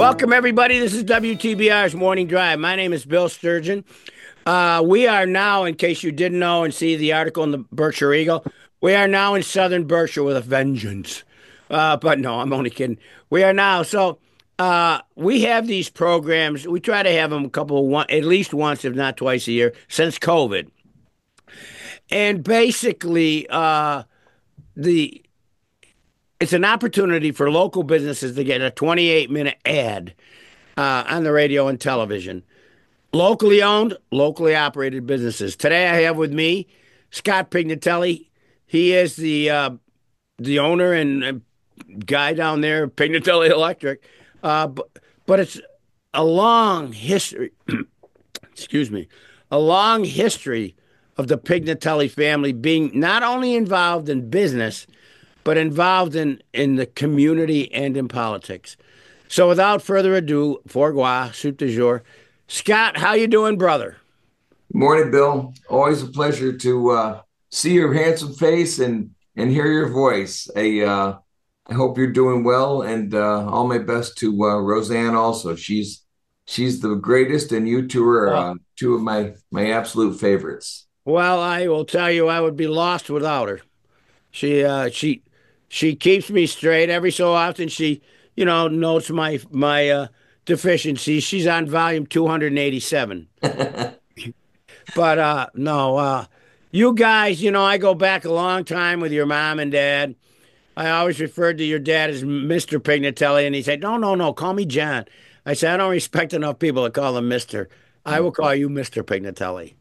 Welcome, everybody. This is WTBR's Morning Drive. My name is Bill Sturgeon. We are now, in case you didn't know and see the article in the Berkshire Eagle, we are now in southern Berkshire with a vengeance. But no, I'm only kidding. We are now. We have these programs. We try to have them at least once, if not twice a year, since COVID. And basically, the it's an opportunity for local businesses to get a 28-minute ad on the radio and television. Locally owned, locally operated businesses. Today I have with me Scott Pignatelli. He is the owner and guy down there, Pignatelli Electric. But it's a long history. Excuse me, a long history of the Pignatelli family being not only involved in business, but involved in the community and in politics. So without further ado, fourgois, soup du jour. Scott, how you doing, brother? Good morning, Bill. Always a pleasure to see your handsome face and hear your voice. I hope you're doing well, and all my best to Roseanne. Also, she's the greatest, and you two are Oh, two of my absolute favorites. well, I will tell you, I would be lost without her. She keeps me straight every so often. She, notes my deficiencies. She's on volume 287. But no, you guys, I go back a long time with your mom and dad. I always referred to your dad as Mr. Pignatelli, and he said, "No, no, no, call me John." I said, "I don't respect enough people to call him Mister. I will call you Mr. Pignatelli."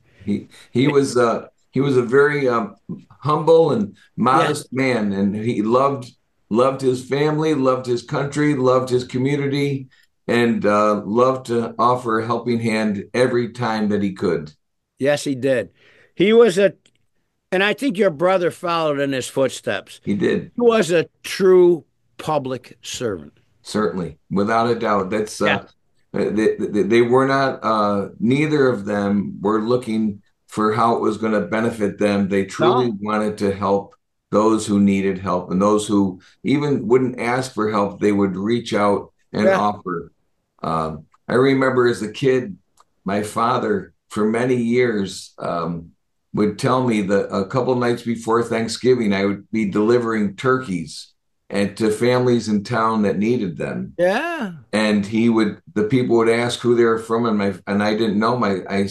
He was a very humble and Yeah. modest man, and he loved his family, loved his country, loved his community, and loved to offer a helping hand every time that he could. Yes, he did. He was and I think your brother followed in his footsteps. He did. He was a true public servant. Certainly, without a doubt. That's Yeah. they were not. Neither of them were looking for how it was going to benefit them. They truly No. wanted to help those who needed help, and those who even wouldn't ask for help, they would reach out and Yeah. offer. I remember as a kid, my father for many years would tell me that a couple of nights before Thanksgiving, I would be delivering turkeys and to families in town that needed them. Yeah. And the people would ask who they were from, and I didn't know.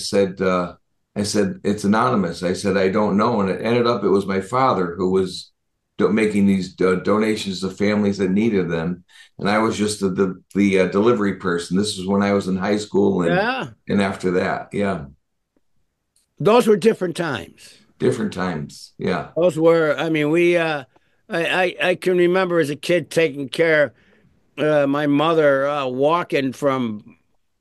I said it's anonymous. I said I don't know, and it ended up it was my father who was making these donations to families that needed them, and I was just the delivery person. This was when I was in high school, and Yeah. and after that, yeah, Those were different times. different times, yeah, Those were, I mean, I can remember as a kid taking care of my mother walking from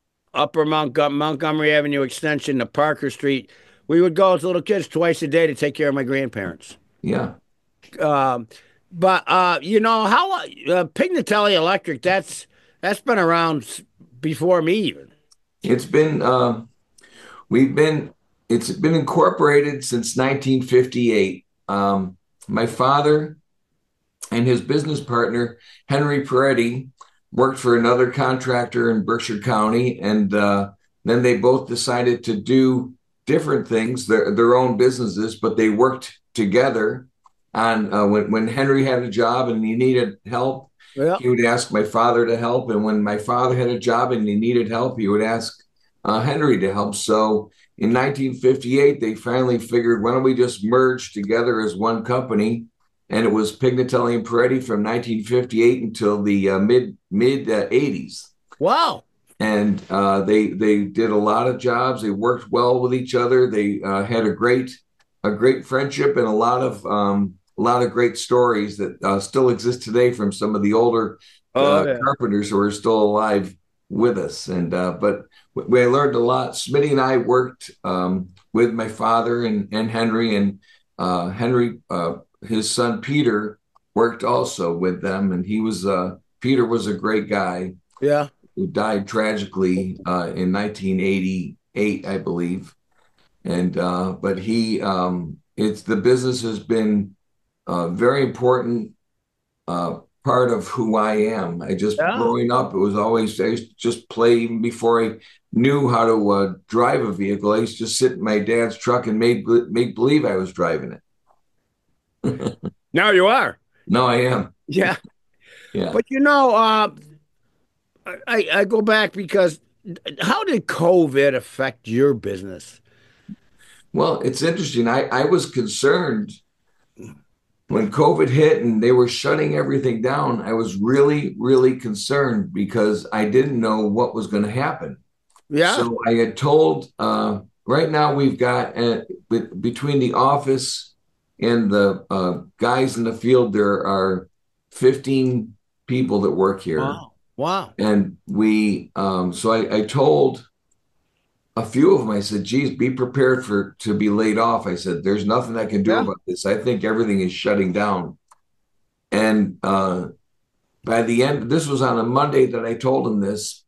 Montgomery Avenue Extension to Parker Street. We would go as little kids twice a day to take care of my grandparents. yeah. Um, but how Pignatelli Electric, that's been around before me even. It's been we've been it's been incorporated since 1958. My father and his business partner, Henry Peretti, worked for another contractor in Berkshire County. And then they both decided to do different things, their own businesses, but they worked together on when Henry had a job and he needed help, Yeah. he would ask my father to help. And when my father had a job and he needed help, he would ask Henry to help. So in 1958, they finally figured, why don't we just merge together as one company? And it was Pignatelli and Peretti from 1958 until the mid 80s. Wow. And they did a lot of jobs. They worked well with each other. They had a great friendship and a lot of great stories that still exist today from some of the older Oh yeah. carpenters who are still alive with us. And but we learned a lot. Smitty and I worked with my father and Henry, and Henry, his son Peter, worked also with them. And Peter was a great guy Yeah. who died tragically in 1988, I believe. And but it's the business has been very important part of who I am. I just Yeah. growing up, it was always I used to just play even before I knew how to drive a vehicle. I used to sit in my dad's truck and make believe I was driving it. Now you are. No, I am. Yeah. Yeah. But I go back because how did COVID affect your business? Well, it's interesting. I was concerned when COVID hit and they were shutting everything down. I was really, really concerned because I didn't know what was going to happen. Yeah. So I had told, right now we've got between the office and the guys in the field, there are 15 people that work here. Wow. Wow. And so I told a few of them, I said, geez, be prepared for to be laid off. I said, there's nothing I can do Yeah. about this. I think everything is shutting down. And by the end, this was on a Monday that I told them this.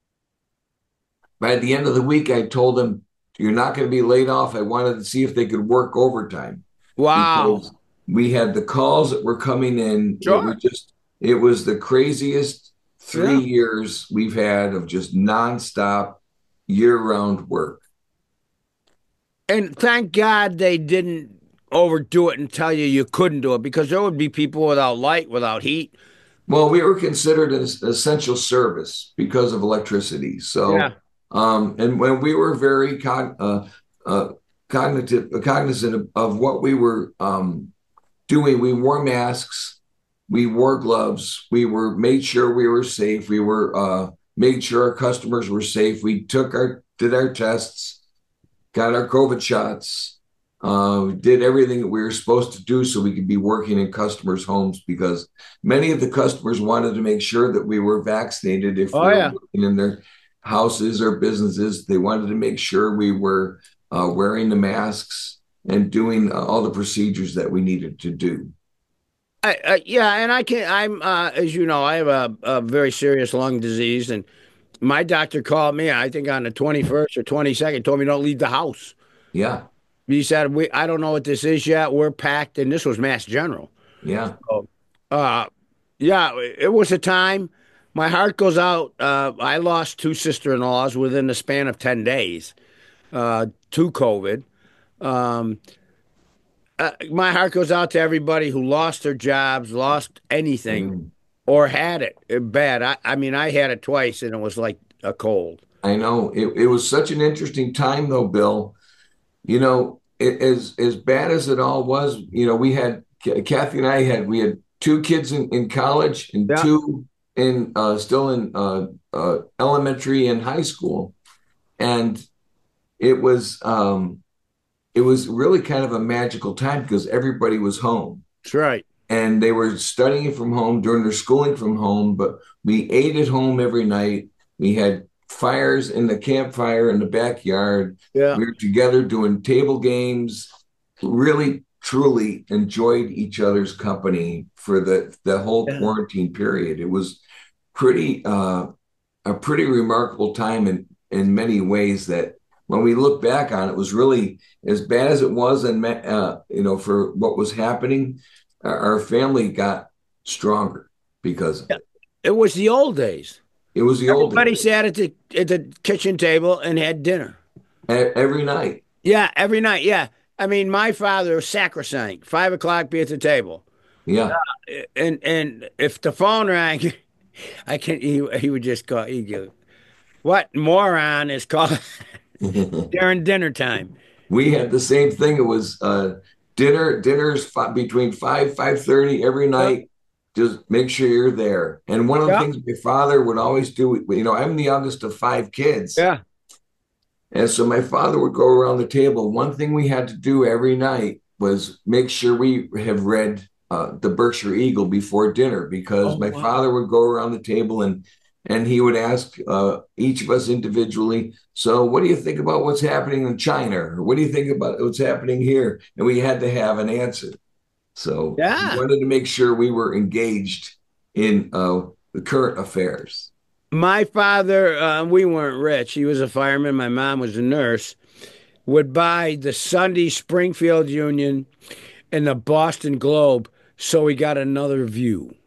By the end of the week, I told them, you're not going to be laid off. I wanted to see if they could work overtime Wow. because we had the calls that were coming in. Sure. It was the craziest three Yeah. years we've had of just nonstop year round work. And thank God they didn't overdo it and tell you you couldn't do it because there would be people without light, without heat. Well, we were considered an essential service because of electricity. Yeah. And when we were very cognizant of what we were doing, we wore masks, we wore gloves, we were made sure we were safe, we were made sure our customers were safe. We did our tests, got our COVID shots, did everything that we were supposed to do so we could be working in customers' homes because many of the customers wanted to make sure that we were vaccinated if Oh we were yeah. working in their houses or businesses. They wanted to make sure we were wearing the masks and doing all the procedures that we needed to do. Yeah, and I'm as you know, I have a very serious lung disease, and my doctor called me, I think on the 21st or 22nd, told me don't leave the house. Yeah, He said, I don't know what this is yet. We're packed, and this was Mass General. yeah. So, uh, yeah, it was a time. My heart goes out. I lost two sister-in-laws within the span of 10 days to COVID. Um, my heart goes out to everybody who lost their jobs, lost anything, Mm. or had it bad. I mean, I had it twice, and it was like a cold. I know it was such an interesting time, though, Bill. As bad as it all was, we had Kathy and I we had two kids in college and Yeah, two in still in elementary and high school, and it was um, it was really kind of a magical time because everybody was home that's right. and they were studying from home during their schooling from home, but we ate at home every night. We had fires in the campfire in the backyard. Yeah. We were together doing table games, really truly enjoyed each other's company for the whole Yeah. quarantine period. It was pretty a pretty remarkable time in many ways that when we look back on it was really as bad as it was and for what was happening our family got stronger because of Yeah. it. It was the old days. It was the old Everybody days. sat at the kitchen table and had dinner. Every night. Yeah, every night. Yeah. I mean, my father was sacrosanct. 5 o'clock, be at the table. Yeah. And if the phone rang, I can he would just call. He'd go, "What moron is calling during dinner time?" We had the same thing. It was dinners between 5:30 every Yeah. night. Just make sure you're there. And one of the Yeah. things my father would always do, I'm the youngest of five kids. Yeah. And so my father would go around the table. One thing we had to do every night was make sure we have read the Berkshire Eagle before dinner because Oh my wow. father would go around the table and he would ask each of us individually, so what do you think about what's happening in China? Or what do you think about what's happening here? And we had to have an answer. So we Yeah. wanted to make sure we were engaged in the current affairs. My father, we weren't rich. He was a fireman. My mom was a nurse. Would buy the Sunday Springfield Union and the Boston Globe so we got another view.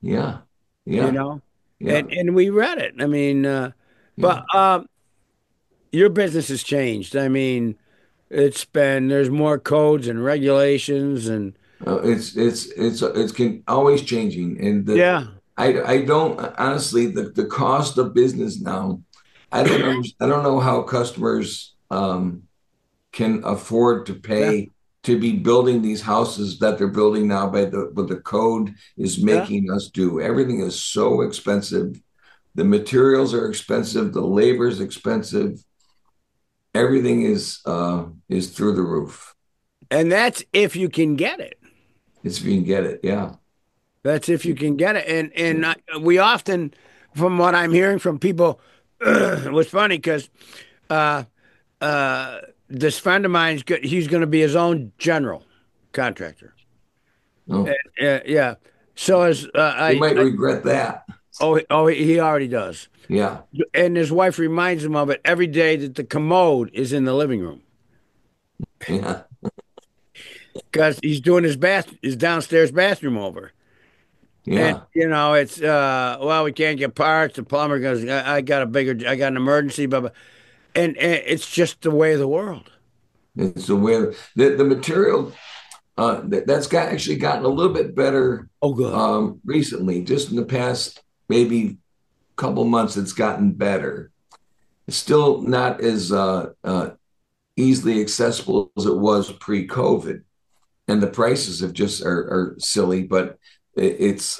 Yeah. you Yeah. know, Yeah. and we read it. I mean, Yeah. but your business has changed. I mean, there's more codes and regulations and It's can always changing, and yeah, I don't honestly the cost of business now. I don't know how customers can afford to yeah, pay to be building these houses that they're building now by the what the code is yeah. making us do. Everything is so expensive. The materials are expensive. The labor is expensive. Everything is through the roof. And that's if you can get it. It's if you can get it. Yeah. That's if you can get it. We often, from what I'm hearing from people, it was funny because uh, this friend of mine's he's going to be his own general contractor. No, Yeah. So as you might regret that. he already does, Yeah. and his wife reminds him of it every day that the commode is in the living room Yeah. because he's doing his downstairs bathroom over. And Yeah. it's well, we can't get parts. The plumber goes, I got an emergency, but and it's just the way of the world. It's the way the material that's got actually gotten a little bit better Oh, good. recently. Just in the past maybe couple months, it's gotten better. It's still not as easily accessible as it was pre-COVID, and the prices have just are silly. But it's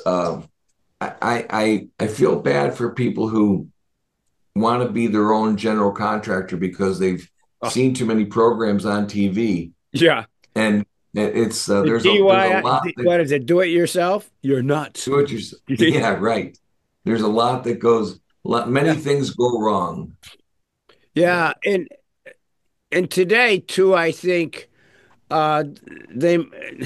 I feel bad for people who want to be their own general contractor because they've Oh, seen too many programs on TV, yeah. and it's The there's a DIY, lot that what is it? Do it yourself? You're nuts. do it yourself. Yeah, right. There's a lot that goes. Many Yeah. things go wrong. Yeah, Yeah. And today too, I think uh they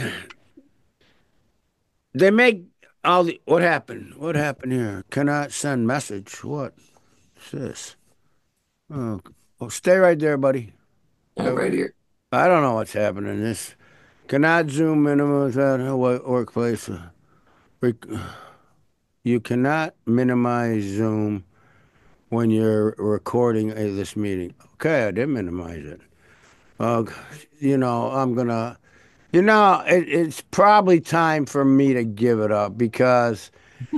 they make all the what happened? What happened here? Cannot send message. What is this? Oh, stay right there, buddy. I'm right here. I don't know what's happening. This cannot zoom minimum at a workplace. Rec- You cannot minimize Zoom when you're recording this meeting. Okay, I did minimize it. Uh, I'm gonna. It's probably time for me to give it up because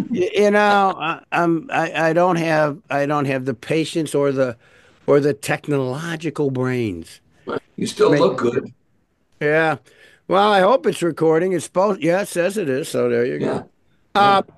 I don't have the patience or the technological brains. You still Make look good. Yeah. Well, I hope it's recording. It's supposed. Yeah, it says it is. So there you go. Yeah, Uh, yeah.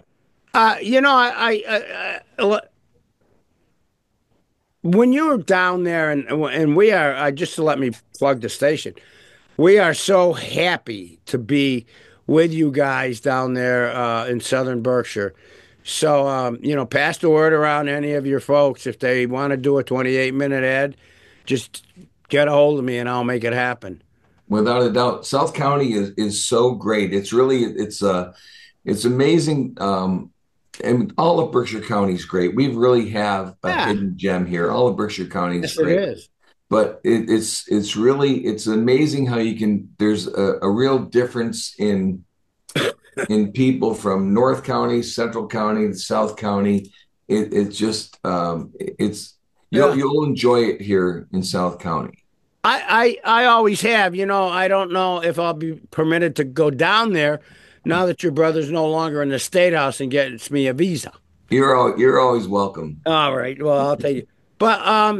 when you were down there, and we are just to let me plug the station, we are so happy to be with you guys down there in Southern Berkshire. So, pass the word around any of your folks if they want to do a 28-minute ad, just get a hold of me and I'll make it happen. Without a doubt, South County is so great. It's really it's amazing. And all of Berkshire County is great. We really have a Yeah, hidden gem here. All of Berkshire County is yes, it great. is. But it's really it's amazing how you can there's a real difference in people from North County, Central County, South County. It's just it's Yeah. you'll enjoy it here in South County. I always have. I don't know if I'll be permitted to go down there now that your brother's no longer in the state house and gets me a visa. You're always welcome. All right. Well, I'll tell you. But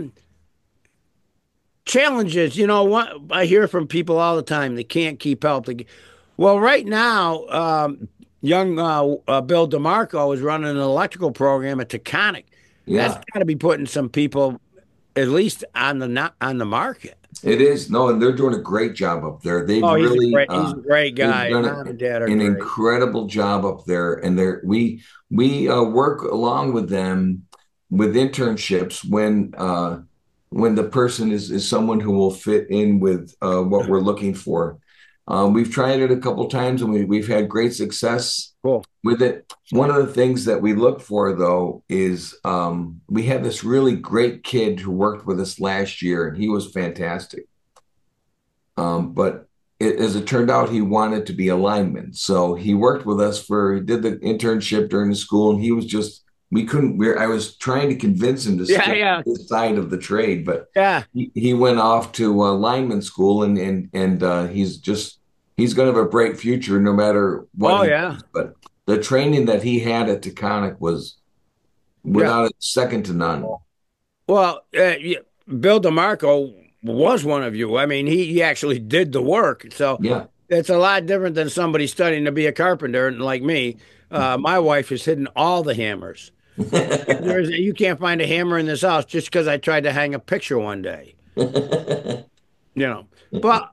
challenges, what I hear from people all the time, they can't keep help. Well, right now, young Bill DeMarco is running an electrical program at Taconic. That's Yeah, got to be putting some people at least on the not on the market. it is. No, and they're doing a great job up there. Oh, he's a great They've guy. done Mom and dad are an great. incredible job up there, and we work along with them with internships when the person is someone who will fit in with what we're looking for. We've tried it a couple times, and we've had great success Cool. with it. One of the things that we look for, though, is we had this really great kid who worked with us last year, and he was fantastic. But as it turned out, he wanted to be a lineman. So he worked with us he did the internship during the school, and he was just, I was trying to convince him to Yeah, stay yeah, on his side of the trade, but yeah. he went off to lineman school, and he's going to have a bright future no matter what Oh, he yeah, does. But the training that he had at Taconic was yeah. without a second to none. Well, yeah, Bill DeMarco was one of you. I mean, he actually did the work. So Yeah. it's a lot different than somebody studying to be a carpenter and like me. My wife has hidden all the hammers. You can't find a hammer in this house just because I tried to hang a picture one day, you know. But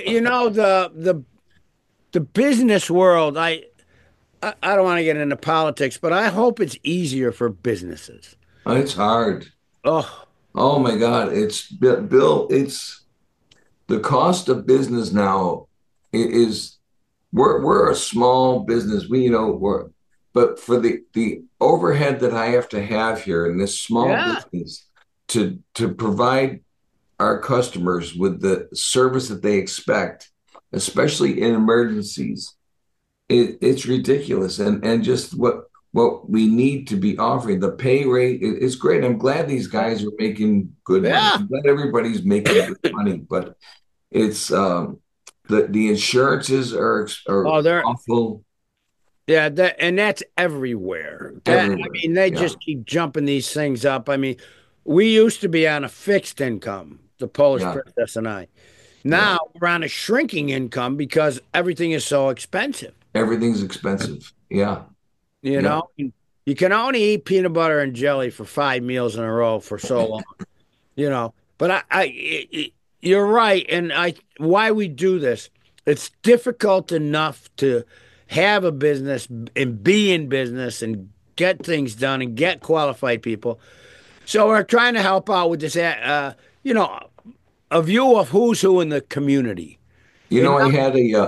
the business world, I don't want to get into politics, but I hope it's easier for businesses. It's hard. Oh, Oh my God. Bill, it's the cost of business now is we're a small business. But for the overhead that I have to have here in this small yeah. business to provide our customers with the service that they expect, especially in emergencies, it's ridiculous. And just what we need to be offering, the pay rate is great. I'm glad these guys are making good money. Yeah. I'm glad everybody's making good money, but it's the insurances are Oh, they're awful yeah, and that's everywhere. I everywhere. mean, they Yeah, just keep jumping these things up. I mean, we used to be on a fixed income, the Polish yeah, Princess and I. yeah. Now we're on a shrinking income because everything is so expensive. Everything's expensive. Yeah, You yeah. know, you can only eat peanut butter and jelly for 5 meals in a row for so long. But you're right, and why we do this. It's difficult enough to have a business and be in business and get things done and get qualified people. So we're trying to help out with this, you know, a view of who's who in the community. You You know, know,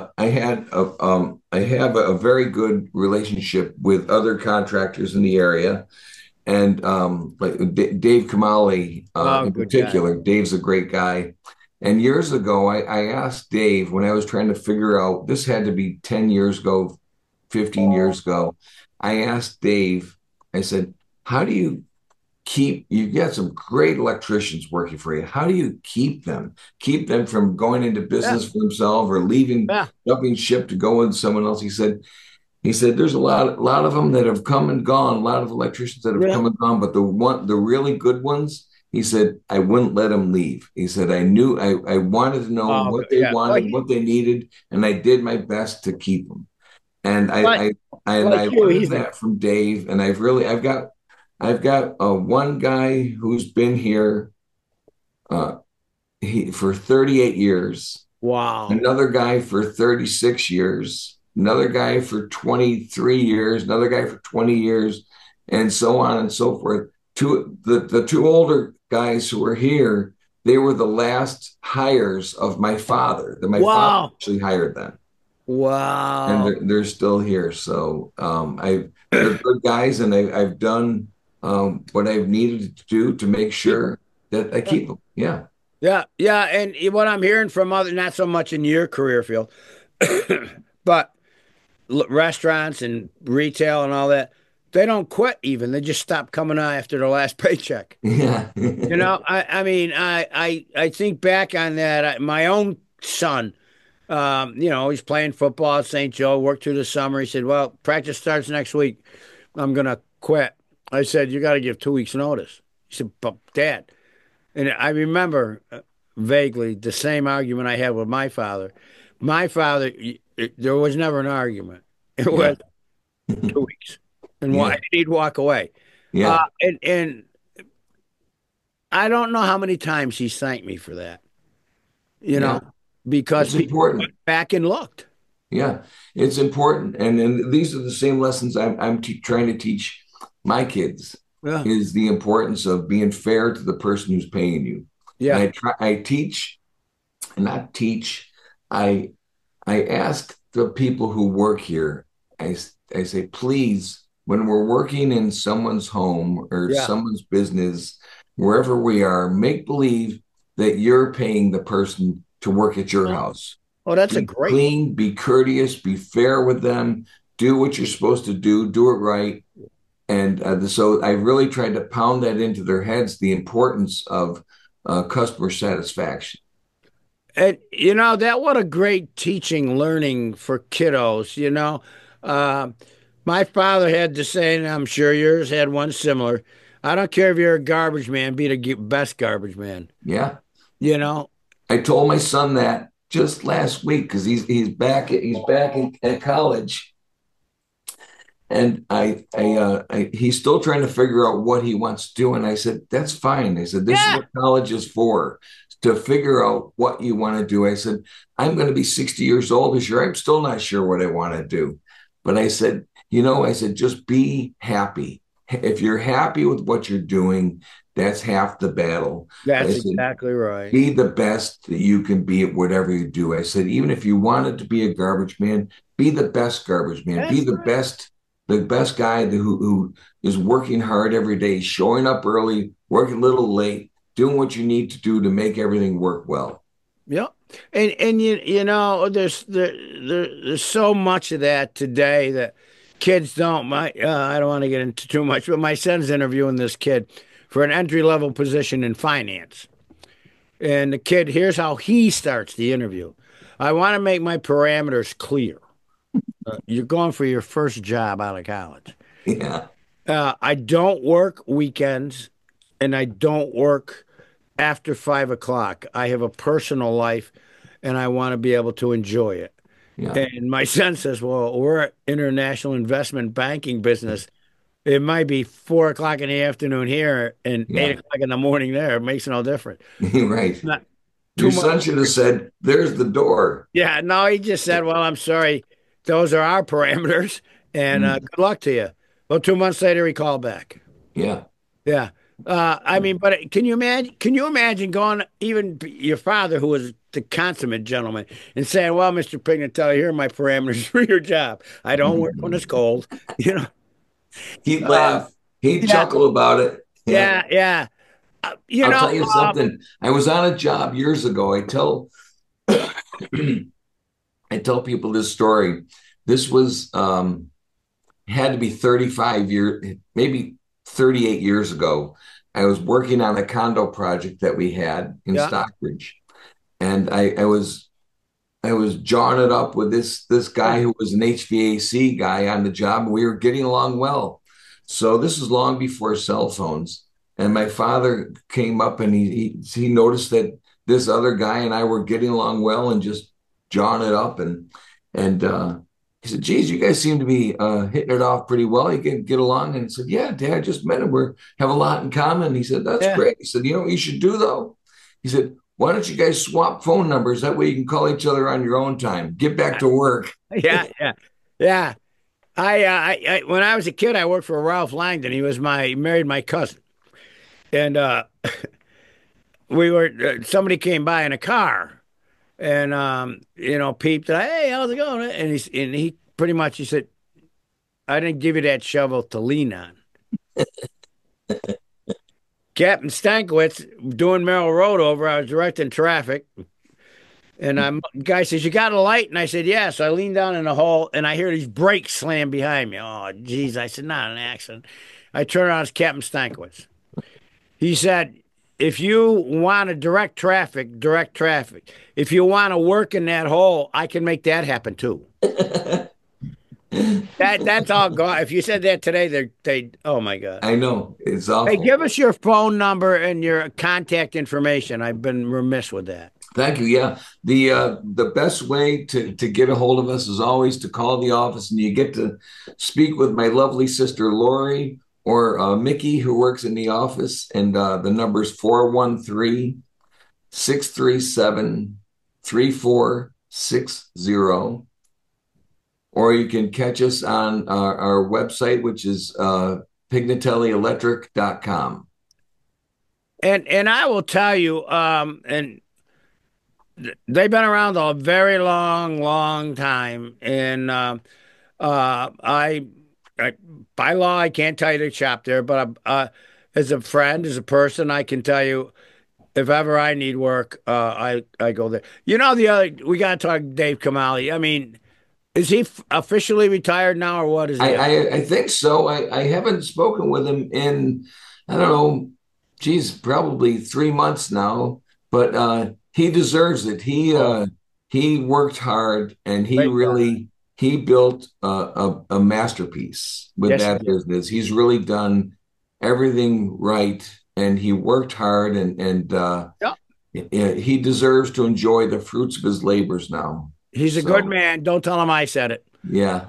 I have a very good relationship with other contractors in the area, and like Dave Kamali oh, in good guy. particular. Dave's a great guy. And years ago, I asked Dave when I was trying to figure out, this had to be 10 years ago, 15 years ago. I asked Dave, I said, how do you've got some great electricians working for you. How do you keep them from going into Yeah, business for themselves or leaving, yeah, jumping ship to go with someone else? He said, there's a lot of them that have come and gone, a lot of electricians that have yeah. come and gone, but the really good ones, he said, I wouldn't let them leave. He said, I wanted to know Oh, what good. they Yeah. wanted, what they needed, and I did my best to keep them. And Like, I like you, learned he's a that from Dave, and I've got one guy who's been here uh, for 38 years, wow. another guy for 36 years, another guy for 23 years, another guy for 20 years, and so on and so forth. The two older guys who were here, they were the last hires of my father. That my father Wow. actually hired them, and Wow. they're still here. So they're good guys, and I've done what I've needed to do to make sure that I keep them. Yeah. Yeah, yeah, and what I'm hearing from other, not so much in your career field, but restaurants and retail and all that, they don't quit even. They just stop coming on after their last paycheck. Yeah. I mean, I think back on that. My own son, he's playing football at St. Joe, worked through the summer. He said, "Well, practice starts next week. I'm gonna quit." I said, "You got to give 2 weeks notice." He said, "But Dad." And I remember vaguely the same argument I had with my father. My father, there was never an argument. It Yeah. was 2 weeks, and why Yeah. he'd walk away. Yeah. And I don't know how many times he thanked me for that. You Yeah. know, because It's people went important. back and looked. Yeah. It's important. And these are the same lessons I'm trying to teach my kids Yeah, is the importance of being fair to the person who's paying you. And yeah, I teach, not teach, I, I ask the people who work here, I say, please, when we're working in someone's home or yeah, someone's business, wherever we are, make believe that you're paying the person to work at your yeah, house. Oh, that's a Be great. clean, be courteous, be fair with them, do what you're supposed to do it right. And so I really tried to pound that into their heads, the importance of customer satisfaction. And that what a great teaching learning for kiddos. Uh, my father had the saying, and I'm sure yours had one similar. I don't care if you're a garbage man, be the best garbage man. Yeah. You know, I told my son that just last week because he's back at college, and he's still trying to figure out what he wants to do. And I said, that's fine. I said, this is yeah, what college is for, to figure out what you want to do. I said, I'm going to be 60 years old this year. I'm still not sure what I want to do. But I said, I said, just be happy. If you're happy with what you're doing, that's half the battle. I that's said, exactly right. be the best that you can be at whatever you do. I said, even if you wanted to be a garbage man, be the best garbage man. Be That's right. the best guy who is working hard every day, showing up early, working a little late, doing what you need to do to make everything work well. Yep. And there's so much of that today that kids don't. I don't want to get into too much, but my son's interviewing this kid for an entry level position in finance. And the kid, here's how he starts the interview. I want to make my parameters clear. You're going for your first job out of college. Yeah, I don't work weekends and I don't work after 5 o'clock. I have a personal life and I want to be able to enjoy it. yeah. And my son says, well, we're an international investment banking business. It might be 4 o'clock in the afternoon here and eight Yeah, o'clock in the morning there. It makes no difference. right. Not too Your much. son should have said, "There's the door." Yeah, no, he just said, well, I'm sorry. Those are our parameters and Mm, good luck to you. Well, 2 months later, he called back. yeah, Yeah. I mean, but can you imagine? Can you imagine going even your father, who was the consummate gentleman, and saying, "Well, Mr. Pignatelli, here are my parameters for your job. I don't work when it's cold." You know. he'd Uh, laugh, he'd yeah, chuckle about it. Yeah. yeah, yeah. You I'll know. tell you something. I was on a job years ago. I tell people this story. This was had to be 35 years, maybe 38 years ago. I was working on a condo project that we had in Yeah, Stockbridge, and I was jawing it up with this guy who was an HVAC guy on the job, and we were getting along well. So this was long before cell phones, and my father came up and he noticed that this other guy and I were getting along well and just jawing it up, and he said, "Geez, you guys seem to be hitting it off pretty well. You can get along." And I said, "Yeah, Dad, I just met him. We have a lot in common." He said, "That's yeah, great." He said, "You know what you should do though?" He said, "Why don't you guys swap phone numbers? That way you can call each other on your own time. Get back to work." yeah, yeah, yeah. When I was a kid, I worked for Ralph Langdon. He married my cousin, and somebody came by in a car, and peeped. Hey, how's it going? And he pretty much he said, I didn't give you that shovel to lean on. Captain Stankiewicz doing Merrill Road over. I was directing traffic, and guy says, "You got a light?" And I said, "Yeah." So I leaned down in the hole, and I hear these brakes slam behind me. Oh, geez! I said, "Not an accident." I turn around, it's Captain Stankiewicz. He said, "If you want to direct traffic, direct traffic. If you want to work in that hole, I can make that happen too." That's all gone. If you said that today, they oh my God. I know it's Hey, awful. give us your phone number and your contact information. I've been remiss with that. Thank you. Yeah, the best way to get a hold of us is always to call the office, and you get to speak with my lovely sister Lori or Mickey, who works in the office, and the number is 413-637-3460. Or you can catch us on our website, which is pignatellielectric.com. And I will tell you, and they've been around a very long, long time. And I, by law, I can't tell you to shop there, but as a friend, as a person, I can tell you If ever I need work, I go there. You know, the other we got to talk Dave Kamali. I mean, is he officially retired now, or what is he? I think so. I haven't spoken with him in, I don't know, geez, probably 3 months now. But he deserves it. He worked hard, and he Great guy. really he built a masterpiece with Yes, he that did. business. He's really done everything right, and he worked hard, Yeah, he deserves to enjoy the fruits of his labors now. he's a good So man. Don't tell him I said it. yeah.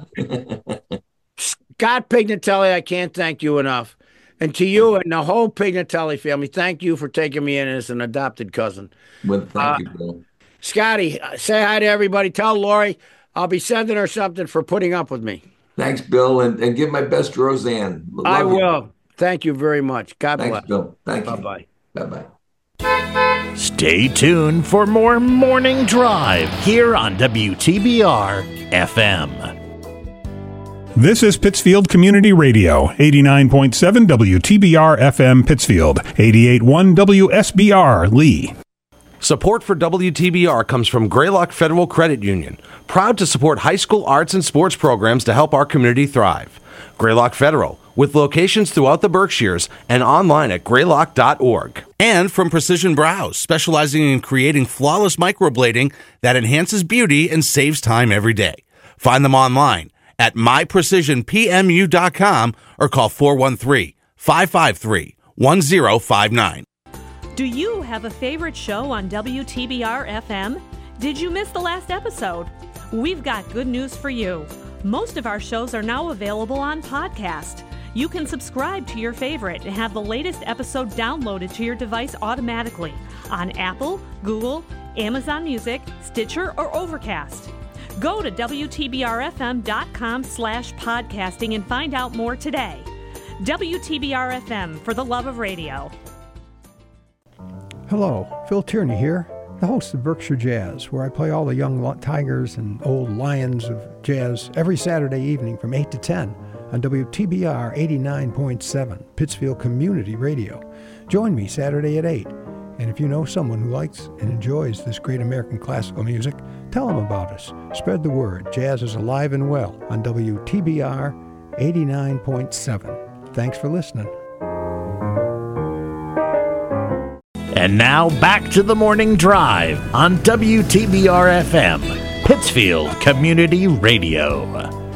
Scott Pignatelli, I can't thank you enough. And to you and the whole Pignatelli family, thank you for taking me in as an adopted cousin. Well, Uh, thank you, Bill. Scotty, say hi to everybody. Tell Lori I'll be sending her something for putting up with me. Thanks, Bill, and give my best to Roseanne. I Love you. will. Thank you very much. God Thanks, bless. Bill. Thank Bye you. bye. Bye bye. Stay tuned for more Morning Drive here on WTBR FM. This is Pittsfield Community Radio, 89.7 WTBR FM Pittsfield, 88.1 WSBR Lee. Support for WTBR comes from Greylock Federal Credit Union, proud to support high school arts and sports programs to help our community thrive. Greylock Federal, with locations throughout the Berkshires and online at greylock.org. And from Precision Brows, specializing in creating flawless microblading that enhances beauty and saves time every day. Find them online at myprecisionpmu.com or call 413-553-1059. Do you have a favorite show on WTBR FM? Did you miss the last episode? We've got good news for you. Most of our shows are now available on podcast. You can subscribe to your favorite and have the latest episode downloaded to your device automatically on Apple, Google, Amazon Music, Stitcher, or Overcast. Go to WTBRFM.com/podcasting and find out more today. WTBR FM, for the love of radio. Hello, Phil Tierney here, the host of Berkshire Jazz, where I play all the young tigers and old lions of jazz every Saturday evening from 8 to 10 on WTBR 89.7, Pittsfield Community Radio. Join me Saturday at 8. And if you know someone who likes and enjoys this great American classical music, tell them about us. Spread the word. Jazz is alive and well on WTBR 89.7. Thanks for listening. And now back to the Morning Drive on WTBR FM, Pittsfield Community Radio.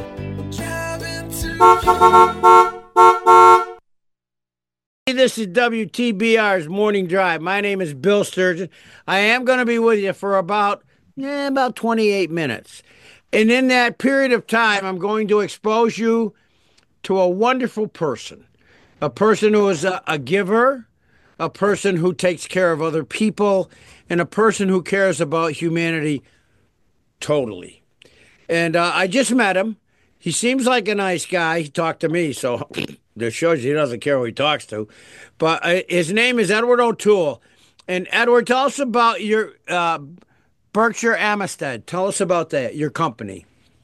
This is WTBR's Morning Drive. My name is Bill Sturgeon. I am going to be with you for about 28 minutes. And in that period of time, I'm going to expose you to a wonderful person, a person who is a giver, a person who takes care of other people, and a person who cares about humanity totally. And I just met him. He seems like a nice guy. He talked to me, so that shows you he doesn't care who he talks to. But his name is Edward O'Toole. And Edward, tell us about your Berkshire Amistad. Tell us about that, your company.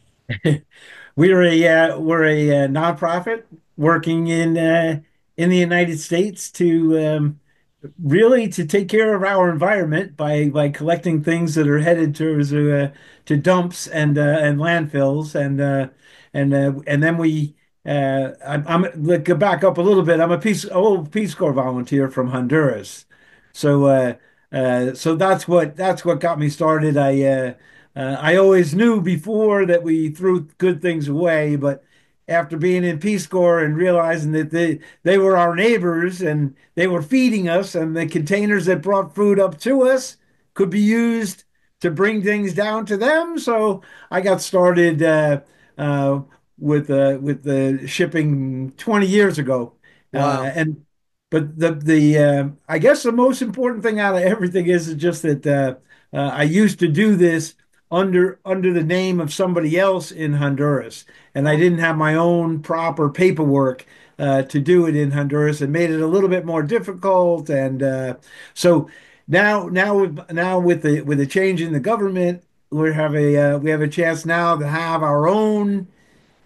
We're a nonprofit working in the United States to really to take care of our environment by collecting things that are headed towards to dumps and landfills and then we I'm like back up a little bit. I'm old Peace Corps volunteer from Honduras, so so that's what got me started. I always knew before that we threw good things away, but after being in Peace Corps and realizing that they were our neighbors and they were feeding us, and the containers that brought food up to us could be used to bring things down to them. So I got started uh, with the shipping 20 years ago, Wow. and but the I guess the most important thing out of everything is just that I used to do this under the name of somebody else in Honduras, and I didn't have my own proper paperwork to do it in Honduras. It made it a little bit more difficult, and so now with the change in the government, we have a chance now to have our own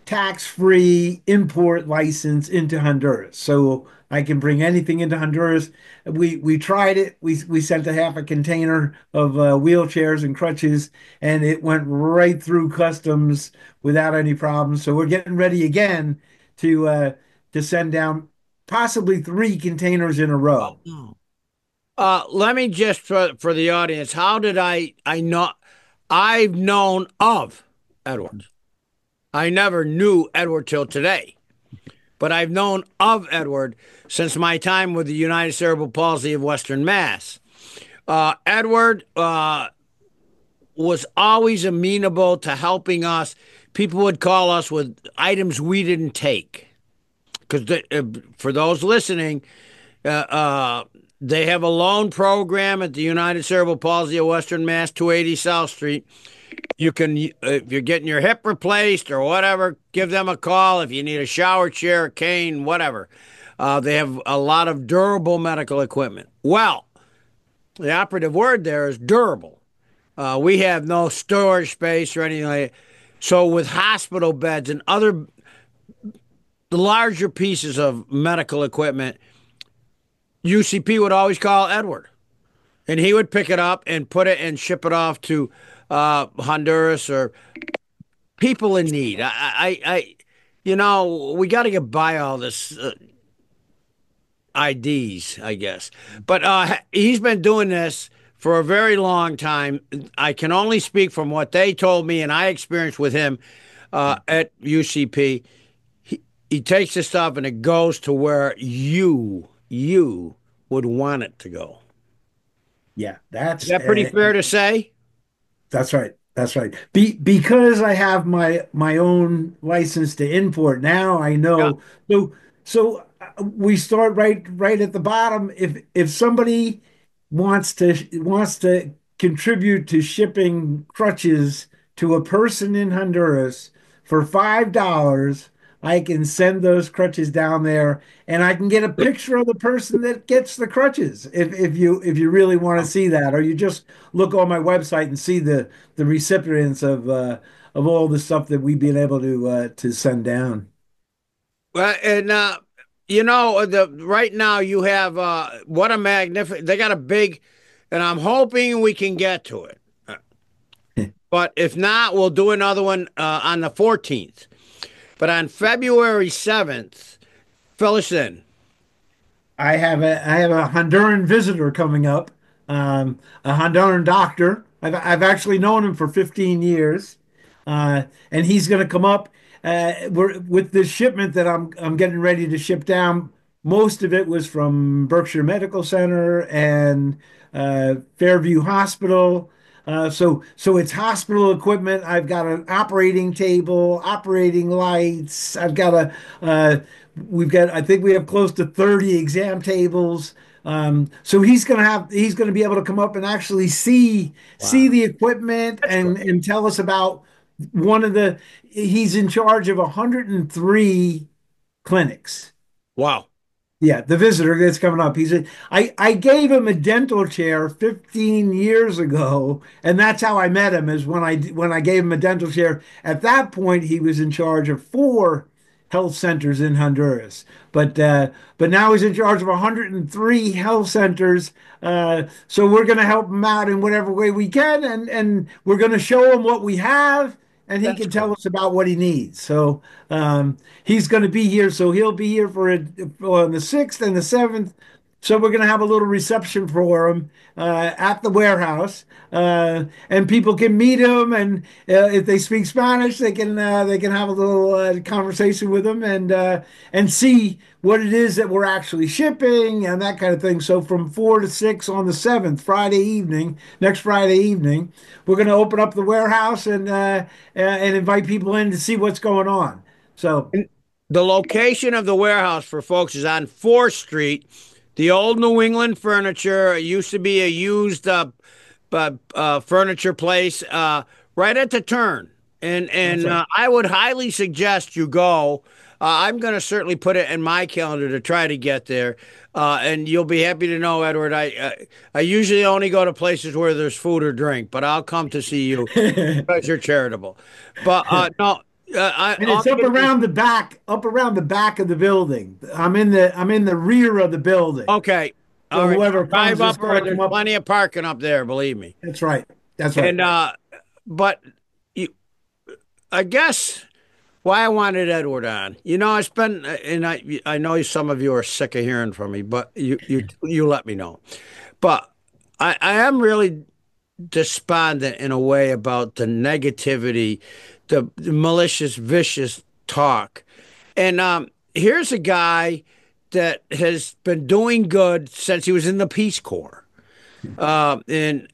tax-free import license into Honduras. So I can bring anything into Honduras. We tried it. We sent a half a container of wheelchairs and crutches, and it went right through customs without any problems. So we're getting ready again to send down possibly 3 containers in a row. Let me just for the audience, how did I know? I've known of Edward. I never knew Edward till today, but I've known of Edward since my time with the United Cerebral Palsy of Western Mass. Edward was always amenable to helping us. People would call us with items we didn't take. Because for those listening, they have a loan program at the United Cerebral Palsy of Western Mass, 280 South Street. You can, if you're getting your hip replaced or whatever, give them a call. If you need a shower chair, a cane, whatever. They have a lot of durable medical equipment. Well, the operative word there is durable. We have no storage space or anything like that. So with hospital beds and other the larger pieces of medical equipment, UCP would always call Edward. And he would pick it up and put it and ship it off to Honduras or people in need. We got to get by all this IDs, I guess. But he's been doing this for a very long time. I can only speak from what they told me and I experienced with him at UCP. He takes this stuff and it goes to where you would want it to go. Yeah, is that pretty fair to say? That's right. That's right. Because I have my own license to import now, I know. Yeah. So we start right at the bottom. If somebody wants to contribute to shipping crutches to a person in Honduras for $5, I can send those crutches down there, and I can get a picture of the person that gets the crutches. If you really want to see that, or you just look on my website and see the recipients of all the stuff that we've been able to send down. Well, and right now you have what a magnificent. They got a big, and I'm hoping we can get to it. But if not, we'll do another one on the 14th. But on February 7th, fill us in. I have a Honduran visitor coming up, a Honduran doctor. I've actually known him for 15 years, and he's going to come up. With this shipment that I'm getting ready to ship down. Most of it was from Berkshire Medical Center and Fairview Hospital. So it's hospital equipment. I've got an operating table, operating lights. I think we have close to 30 exam tables. So he's going to be able to come up and actually see the equipment and tell us about he's in charge of 103 clinics. Wow. Yeah, the visitor that's coming up. I gave him a dental chair 15 years ago, and that's how I met him, is when I gave him a dental chair. At that point, he was in charge of 4 health centers in Honduras. But now he's in charge of 103 health centers. So we're going to help him out in whatever way we can, and we're going to show him what we have. And he can tell us about what he needs. So he's going to be here. So he'll be here on the 6th and the 7th. So we're going to have a little reception for him at the warehouse, and people can meet him. And if they speak Spanish, they can have a little conversation with him and see what it is that we're actually shipping and that kind of thing. So from 4 to 6 on the 7th, next Friday evening, we're going to open up the warehouse and invite people in to see what's going on. So the location of the warehouse for folks is on 4th Street. The old New England Furniture. It used to be a used furniture place right at the turn. And right. I would highly suggest you go. I'm going to certainly put it in my calendar to try to get there. And you'll be happy to know, Edward, I usually only go to places where there's food or drink, but I'll come to see you because you're charitable. But no, And it's up around the back of the building. I'm in the rear of the building. Okay. So All right. whoever Drive comes up, is going to there's come up. plenty of parking up there, believe me. That's right. That's right. And but you, I guess why I wanted Edward on. It's been, and I know some of you are sick of hearing from me, but you let me know. But I am really despondent in a way about the negativity, the malicious, vicious talk. And here's a guy that has been doing good since he was in the Peace Corps, and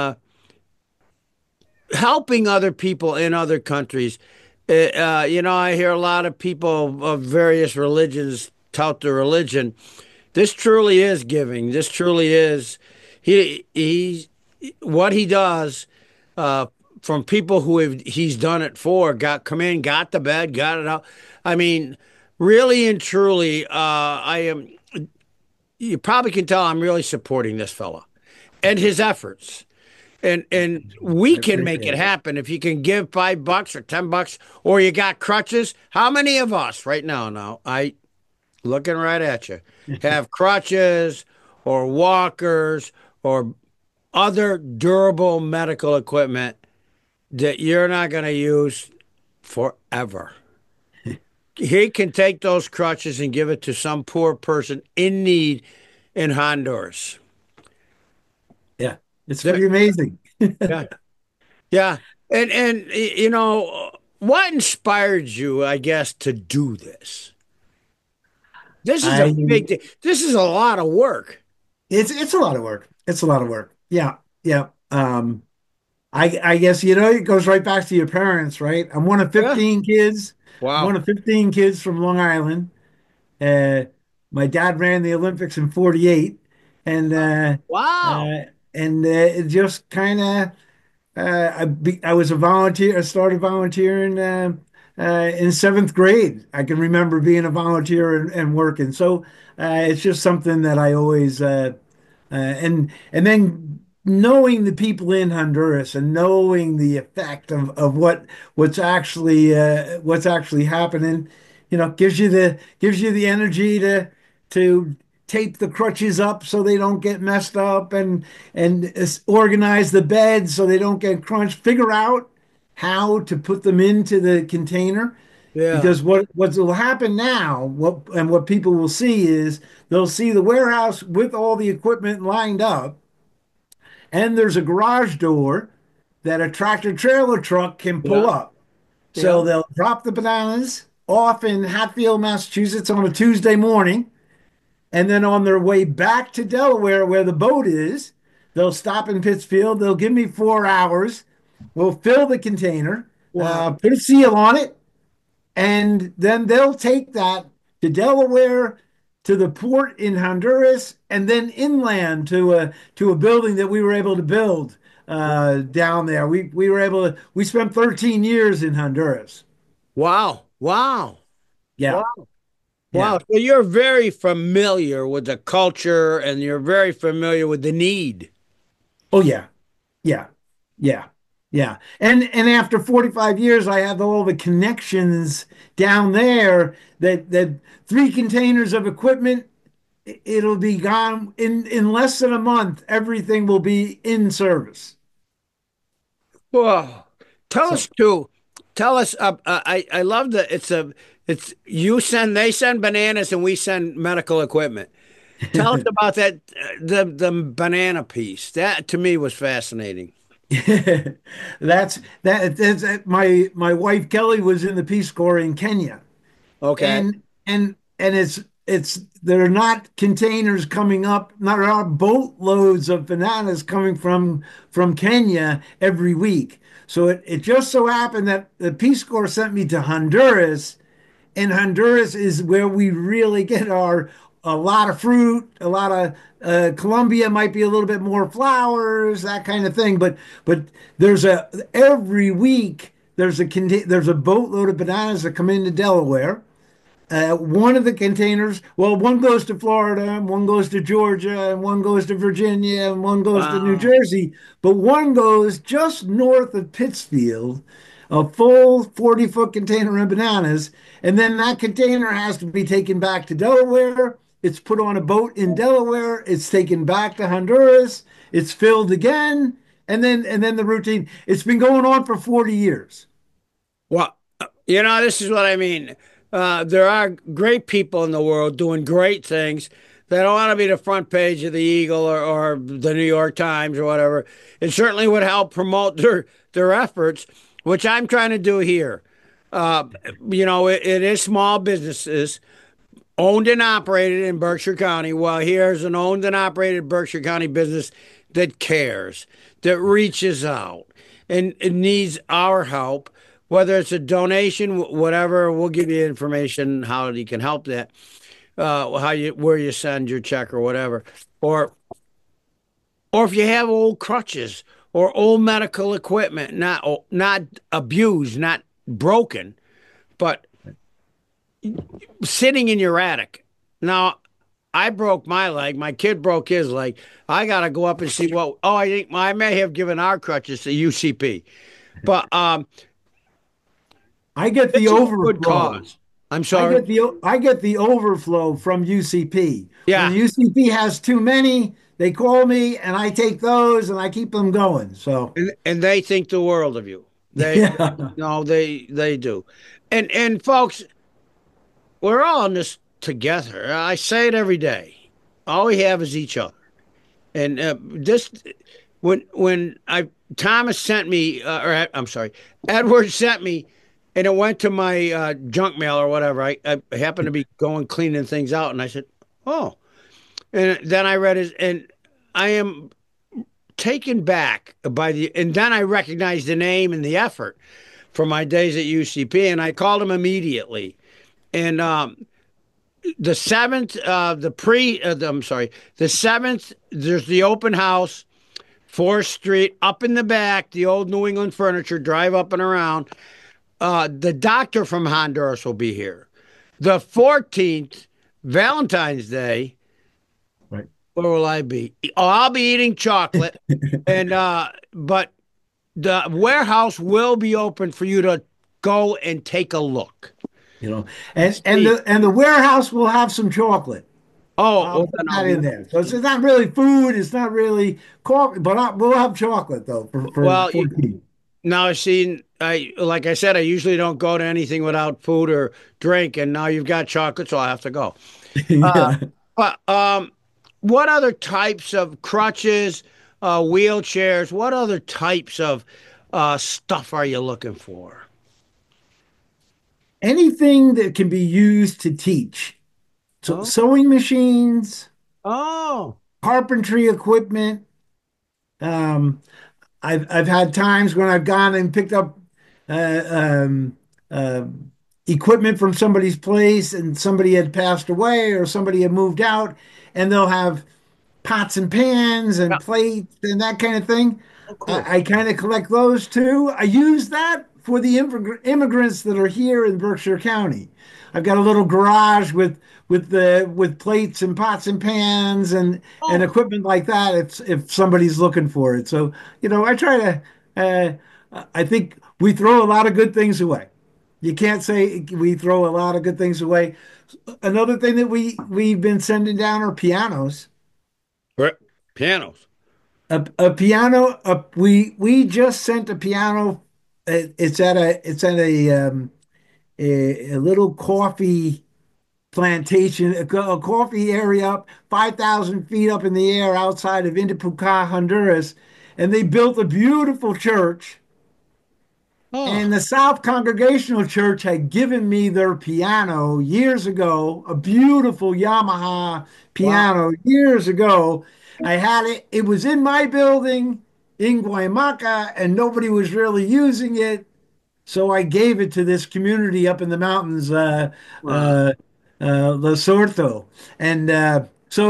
helping other people in other countries. I hear a lot of people of various religions tout their religion. This truly is giving. This truly is he what he does, from people he's done it for. Got the bed, got it out. I mean, really and truly, I am. You probably can tell I'm really supporting this fella and his efforts. And we can make it happen if you can give $5 or $10, or you got crutches. How many of us right now, I looking right at you, have crutches or walkers or other durable medical equipment that you're not going to use forever? He can take those crutches and give it to some poor person in need in Honduras. Yeah, it's pretty amazing. Yeah. Yeah. And what inspired you, I guess, to do this? This is a big thing. This is a lot of work. It's a lot of work. It's a lot of work. Yeah. Yeah. I guess, it goes right back to your parents, right? I'm one of 15 kids. Wow. One of 15 kids from Long Island. My dad ran the Olympics in '48, and wow. And it just kind of I was a volunteer. I started volunteering in seventh grade. I can remember being a volunteer and working. So it's just something that I always and then knowing the people in Honduras and knowing the effect of what's actually happening, gives you the energy to tape the crutches up so they don't get messed up, and organize the beds so they don't get crunched. Figure out how to put them into the container. Yeah. Because what will happen now, what people will see is they'll see the warehouse with all the equipment lined up, and there's a garage door that a tractor trailer truck can pull up. So they'll drop the bananas off in Hatfield, Massachusetts on a Tuesday morning, and then on their way back to Delaware where the boat is, they'll stop in Pittsfield. They'll give me 4 hours. We'll fill the container, put a seal on it, and then they'll take that to Delaware, to the port in Honduras, and then inland to a building that we were able to build down there. We spent 13 years in Honduras. Wow. Wow. Yeah. Wow. Wow. So you're very familiar with the culture, and you're very familiar with the need. Oh, yeah. Yeah. Yeah. Yeah. And after 45 years, I have all the connections down there that 3 containers of equipment, it'll be gone in less than a month. Everything will be in service. Whoa. Tell us, I love that they send bananas and we send medical equipment. Tell us about that, the banana piece. That to me was fascinating. That's my wife Kelly was in the Peace Corps in Kenya. Okay. And it's there are not containers coming up, not boatloads of bananas coming from Kenya every week. So it just so happened that the Peace Corps sent me to Honduras, and Honduras is where we really get a lot of fruit, a lot of Colombia might be a little bit more flowers, that kind of thing. But every week there's a boatload of bananas that come into Delaware. One of the containers, one goes to Florida, and one goes to Georgia, and one goes to Virginia, and one goes to New Jersey, but one goes just north of Pittsfield, a full 40-foot container of bananas, and then that container has to be taken back to Delaware. It's put on a boat in Delaware. It's taken back to Honduras. It's filled again, and then the routine. It's been going on for 40 years. Well, this is what I mean. There are great people in the world doing great things that don't want to be the front page of the Eagle or the New York Times or whatever. It certainly would help promote their efforts, which I'm trying to do here. It is small businesses owned and operated in Berkshire County. Well, here's an owned and operated Berkshire County business that cares, that reaches out, and it needs our help. Whether it's a donation, whatever, we'll give you information how you can help that, where you send your check or whatever, or if you have old crutches or old medical equipment, not abused, not broken, but sitting in your attic. Now, I broke my leg. My kid broke his leg. I got to go up and see what. Oh, I think I may have given our crutches to UCP, but I get the overflow. I'm sorry. I get the overflow from UCP. Yeah. When UCP has too many, they call me and I take those and I keep them going. So and they think the world of you. They do. And folks, we're all in this together. I say it every day. All we have is each other. And when Thomas sent me, Edward sent me. And it went to my junk mail or whatever. I happened to be going cleaning things out, and I said, "Oh." And then I read it, and I am taken back and then I recognized the name and the effort from my days at UCP, and I called him immediately. And the 7th, the 7th, there's the open house, 4th Street, up in the back, the old New England furniture, drive up and around. The doctor from Honduras will be here. The 14th, Valentine's Day. Right. Where will I be? Oh, I'll be eating chocolate. But the warehouse will be open for you to go and take a look. And the warehouse will have some chocolate. Oh, not in there. So it's not really food. It's not really coffee, but we'll have chocolate though. Now, see, like I said, I usually don't go to anything without food or drink, and now you've got chocolate, so I have to go. Yeah. What other types of crutches, wheelchairs, what other types of stuff are you looking for? Anything that can be used to teach. So sewing machines, carpentry equipment. I've had times when I've gone and picked up equipment from somebody's place and somebody had passed away or somebody had moved out, and they'll have pots and pans and plates and that kind of thing. Oh, cool. I kind of collect those too. I use that for the immigrants that are here in Berkshire County. I've got a little garage with plates and pots and pans and equipment like that if somebody's looking for it. So, I try to I think we throw a lot of good things away. You can't say we throw a lot of good things away. Another thing that we've been sending down are pianos. Pianos. A piano. We just sent a piano. It's at a little coffee plantation, a coffee area up 5,000 feet up in the air outside of Intipucá, Honduras, and they built a beautiful church. And the South Congregational Church had given me their piano years ago, a beautiful Yamaha piano years ago. I had it. It was in my building in Guaymaca, and nobody was really using it. So I gave it to this community up in the mountains, Losorto. And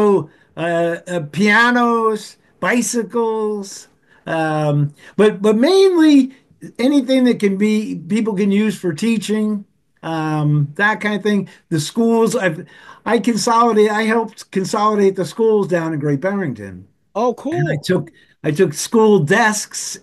pianos, bicycles, but mainly anything that people can use for teaching, that kind of thing. The schools, I helped consolidate the schools down in Great Barrington. Oh, And cool. I took school desks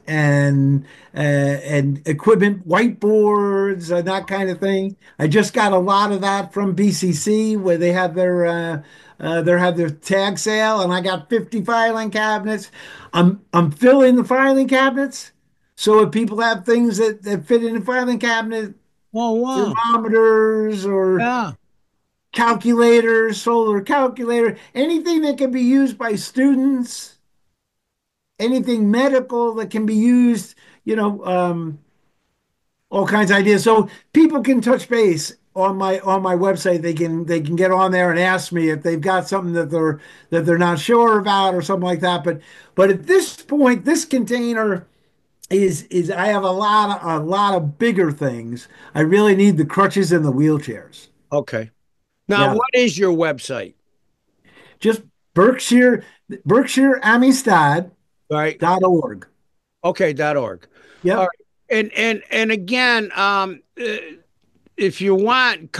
and equipment, whiteboards, and that kind of thing. I just got a lot of that from BCC where they have their tag sale, and I got 50 filing cabinets. I'm filling the filing cabinets, so if people have things that fit in the filing cabinet, Oh, wow. thermometers or Yeah. calculators, solar calculator, anything that can be used by students, anything medical that can be used, you know, all kinds of ideas. So people can touch base on my website. They can get on there and ask me if they've got something that they're not sure about or something like that. But at this point, this container is I have a lot of bigger things. I really need the crutches and the wheelchairs. Okay. Now, Yeah. what is your website? Just BerkshireAmistad.org. Right. Okay. .org. All Yep. right. And again, if you want,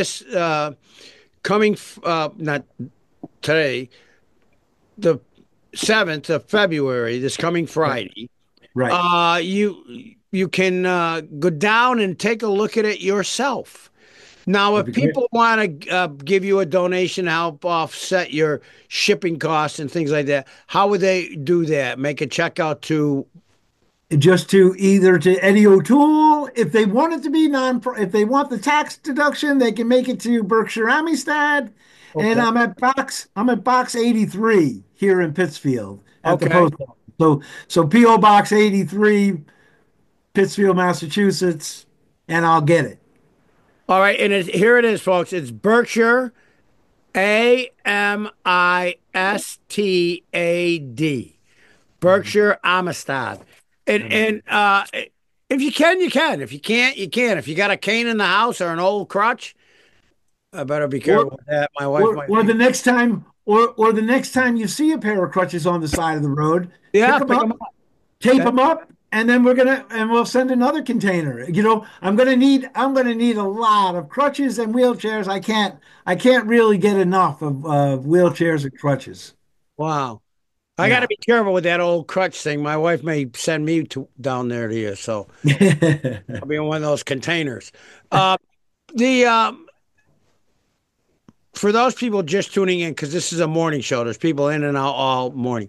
not today, the 7th of February, this coming Friday, Right. you can go down and take a look at it yourself. Now, if That'd be great. people want to give you a donation to help offset your shipping costs and things like that, how would they do that? Make a check out to. Just to either to Eddie O'Toole, if they want it to be if they want the tax deduction, they can make it to Berkshire Amistad. And Okay. I'm at box 83 here in Pittsfield at the Okay. post office. So PO Box 83, Pittsfield, Massachusetts, and I'll get it. All right, and here it is, folks. It's Berkshire, Amistad, Berkshire Amistad, and if you can, you can. If you can't, you can. If you got a cane in the house or an old crutch, I better be careful with that. My wife might. Or the next time, or the next time you see a pair of crutches on the side of the road, Yeah, pick pick them 'em up, up. tape them up, and then we'll send another container. You know, I'm gonna need a lot of crutches and wheelchairs. I can't really get enough of wheelchairs and crutches. Wow. I got to Yeah. be careful with that old crutch thing. My wife may send me down there to you, so I'll be in one of those containers. The For those people just tuning in, because this is a morning show, there's people in and out all morning.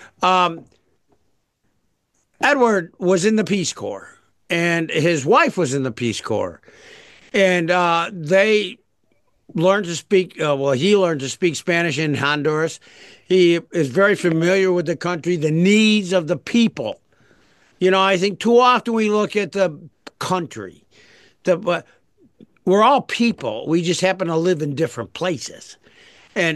Edward was in the Peace Corps, and his wife was in the Peace Corps, and they learned to speak. He learned to speak Spanish in Honduras. He is very familiar with the country, the needs of the people. You know, I think too often we look at the country, but we're all people. We just happen to live in different places. And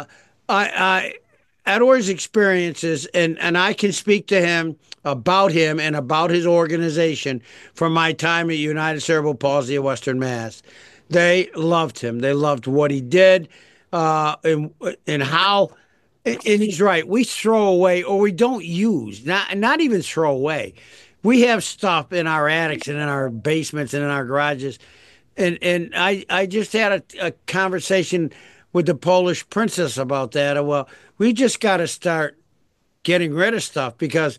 Edward's experiences, and I can speak to him and about his organization from my time at United Cerebral Palsy of Western Mass. They loved him. They loved what he did, and how. And he's right. We throw away, or we don't use, not even throw away. We have stuff in our attics and in our basements and in our garages. And I just had a conversation with the Polish princess about that. Well, we just got to start getting rid of stuff because,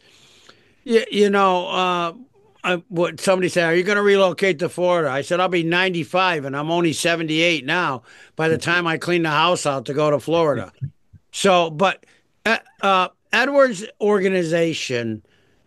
what somebody said, are you going to relocate to Florida? I said, I'll be 95 and I'm only 78 now by the time I clean the house out to go to Florida. So, but Edward's organization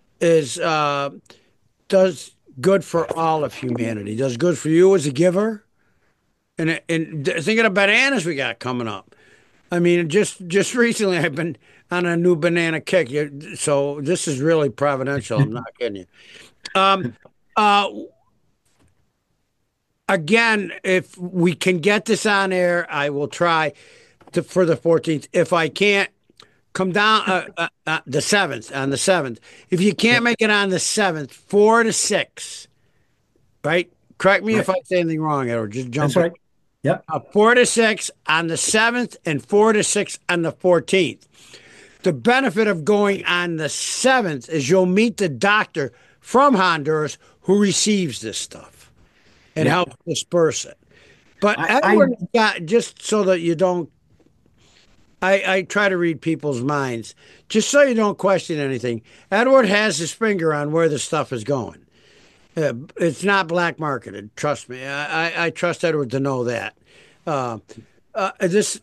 does good for all of humanity. Does good for you as a giver, and think of the bananas we got coming up. I mean, just recently I've been on a new banana kick. So this is really providential. I'm not kidding you. Again, if we can get this on air, I will try for the 14th. If I can't, come down the 7th, on the 7th. If you can't make it on the 7th, 4 to 6, right? Correct me if I say anything wrong, Edward. Just jump That's right. Yep. 4 to 6 on the 7th and 4 to 6 on the 14th. The benefit of going on the 7th is you'll meet the doctor from Honduras who receives this stuff and helps disperse it. But Edward got, just so that you don't, I try to read people's minds just so you don't question anything. Edward has his finger on where the stuff is going. It's not black marketed. Trust me. I trust Edward to know that. This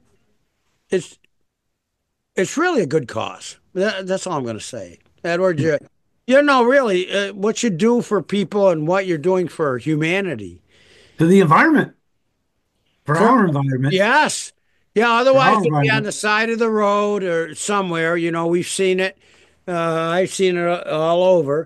it's really a good cause. That's all I'm going to say. Edward, you know, really, what you do for people and what you're doing for humanity. To the environment. For our environment. Yes. Yeah, otherwise you'd be on the side of the road or somewhere. You know, we've seen it. I've seen it all over.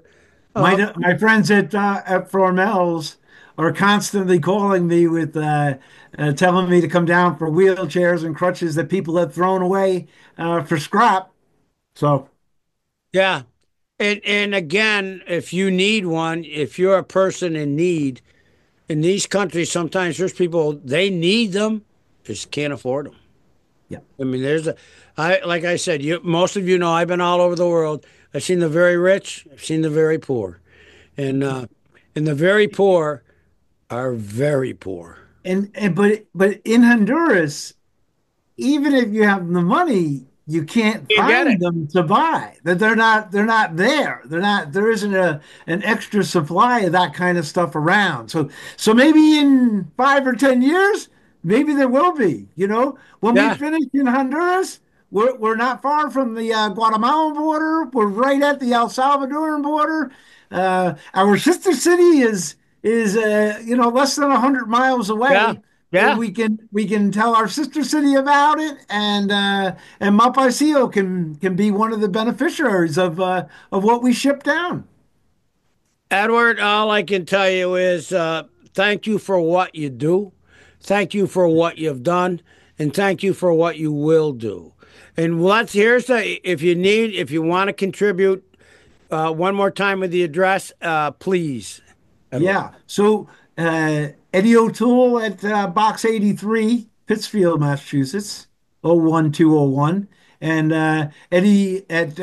My friends at Formel's are constantly calling me with telling me to come down for wheelchairs and crutches that people have thrown away for scrap. So, yeah. And again, if you need one, if you're a person in need, in these countries, sometimes there's people, they need them, just can't afford them. yeah. I mean, like I said, most of you know I've been all over the world. I've seen the very rich, I've seen the very poor. And the very poor are very poor. But in Honduras, even if you have the money, you can't find them to buy. That they're not there. There isn't an extra supply of that kind of stuff around. So maybe in 5 or 10 years, maybe there will be, you know. When we finish in Honduras, we're not far from the Guatemalan border. We're right at the El Salvadoran border. Our sister city is less than 100 miles away. Yeah. And we can tell our sister city about it, and Mapaicio can be one of the beneficiaries of what we ship down. Edward, all I can tell you is thank you for what you do, thank you for what you've done, and thank you for what you will do. And if you want to contribute, one more time with the address, please. Edward. Yeah. So Eddie O'Toole at Box 83, Pittsfield, Massachusetts, 01201. And Eddie at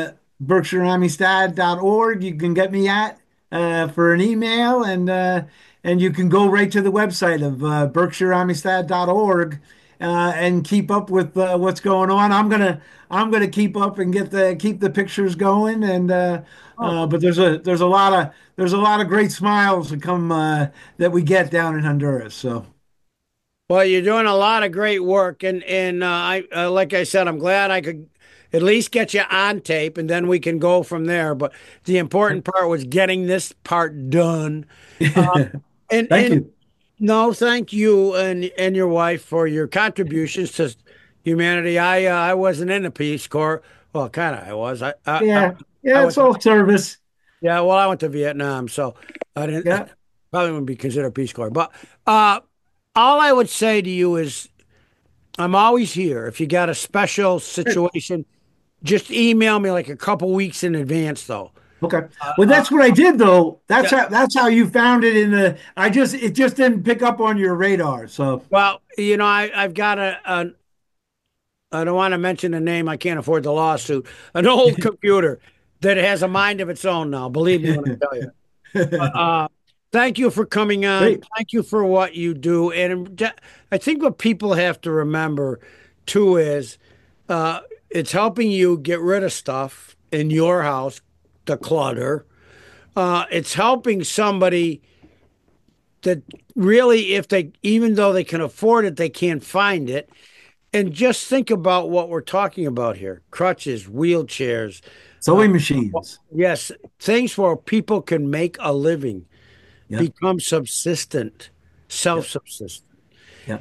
BerkshireAmistad.org. You can get me at for an email, and you can go right to the website of BerkshireAmistad.org and keep up with what's going on. I'm gonna keep up and keep the pictures going, and but there's a lot of great smiles that come that we get down in Honduras. So, well, you're doing a lot of great work, and I like I said, I'm glad I could at least get you on tape, and then we can go from there. But the important part was getting this part done. Thank you. No, thank you and your wife for your contributions to humanity. I wasn't in the Peace Corps. Well, kind of I was. It's all service. Yeah, well, I went to Vietnam, so I didn't. Yeah. Probably wouldn't be considered Peace Corps. But all I would say to you is, I'm always here. If you got a special situation, just email me like a couple weeks in advance, though. Okay. Well, that's what I did, though. That's how you found it in the. It just didn't pick up on your radar. So. Well, you know, I've got I don't want to mention the name. I can't afford the lawsuit. An old computer that has a mind of its own now. Believe me when I tell you. Thank you for coming on. Great. Thank you for what you do. And I think what people have to remember, too, is it's helping you get rid of stuff in your house, the clutter. It's helping somebody that really, even though they can afford it, they can't find it. And just think about what we're talking about here: crutches, wheelchairs, sewing machines. Yes, things where people can make a living, become subsistent, self-subsistent. Yeah.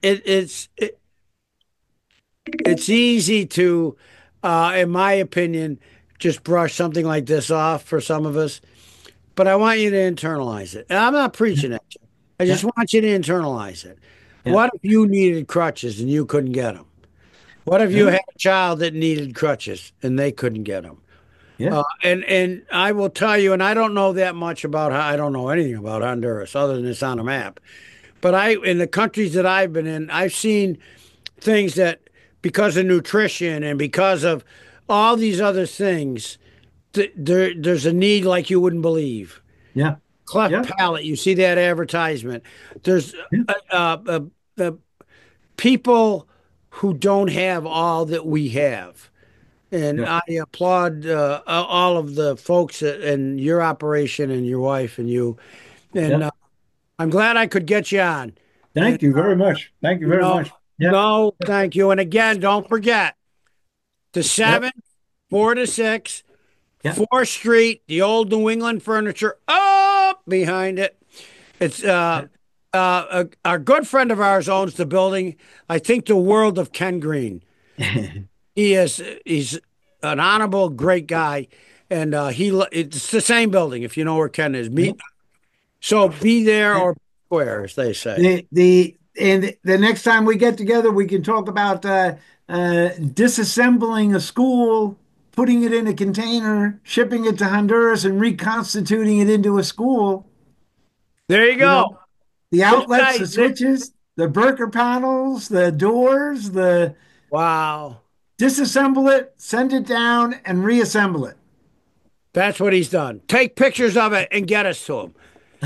It's easy to, in my opinion, just brush something like this off for some of us. But I want you to internalize it. And I'm not preaching at you. I just want you to internalize it. Yeah. What if you needed crutches and you couldn't get them? What if you had a child that needed crutches and they couldn't get them? Yeah. And I will tell you, and I don't know that much about I don't know anything about Honduras other than it's on a map. But in the countries that I've been in, I've seen things that because of nutrition and because of all these other things, there's a need like you wouldn't believe. Yeah. Cleft palate, you see that advertisement. There's people who don't have all that we have. And Yeah. I applaud all of the folks in your operation and your wife and you. And Yeah. I'm glad I could get you on. Thank you very much. Thank you very No, much. Yeah. no, thank you. And again, don't forget the 7, 4 to 6, Yep. 4th Street, the old New England furniture up behind it. It's our good friend of ours owns the building. I think the world of Ken Green. He's an honorable, great guy, and it's the same building. If you know where Ken is, so be there or square, as they say. The next time we get together, we can talk about disassembling a school, putting it in a container, shipping it to Honduras, and reconstituting it into a school. There you go. know, the outlets, the night. switches, the breaker panels, the doors, Wow. disassemble it, send it down, and reassemble it. That's what he's done. Take pictures of it and get us to him.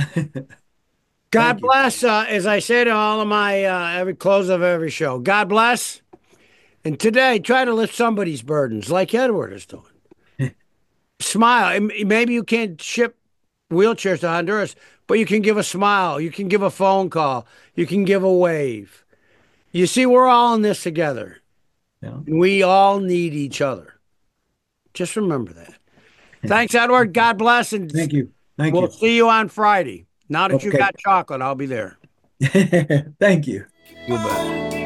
God bless. As I say to all of my every close of every show, God bless. And today, try to lift somebody's burdens like Edward is doing. Smile. And maybe you can't ship wheelchairs to Honduras, but you can give a smile. You can give a phone call. You can give a wave. You see, we're all in this together. Yeah. We all need each other. Just remember that. Thanks, Edward. God bless. And Thank you. we'll see you on Friday. Now that you Okay. got chocolate, I'll be there. Thank you. You bet.